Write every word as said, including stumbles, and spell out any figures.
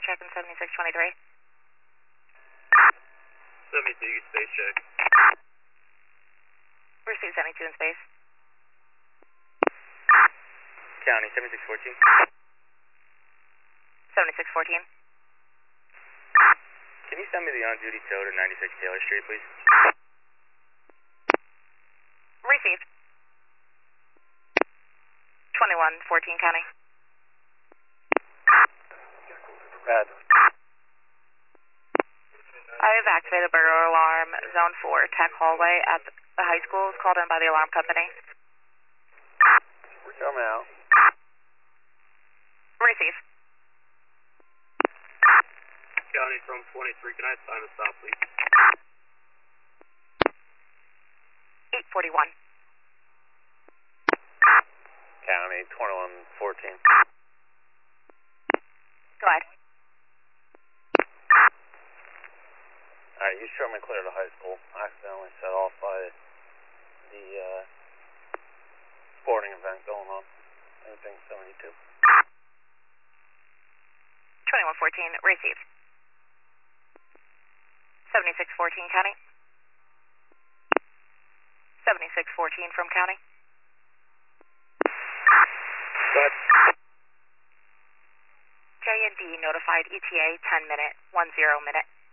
check in seventy-six twenty-three. seventy-two, space check. Receive seventy-two in space. County, seventy-six fourteen. seventy-six fourteen. Can you send me the on-duty tow to ninety-six Taylor Street, please? Received. twenty-one fourteen County. Bad. I have activated burglar alarm, zone four, tech hallway at the high school. Is called in by the alarm company. We're coming out. Receive. County from twenty-three, can I sign a stop, please? eight forty-one. County, twenty-one fourteen. Go ahead. Alright, you show me clear to high school. Accidentally set off by the uh, sporting event going on. Anything seventy-two. twenty-one fourteen, received. seventy-six fourteen County. seventy-six fourteen from County. But J and D notified E T A ten minute, one zero minute.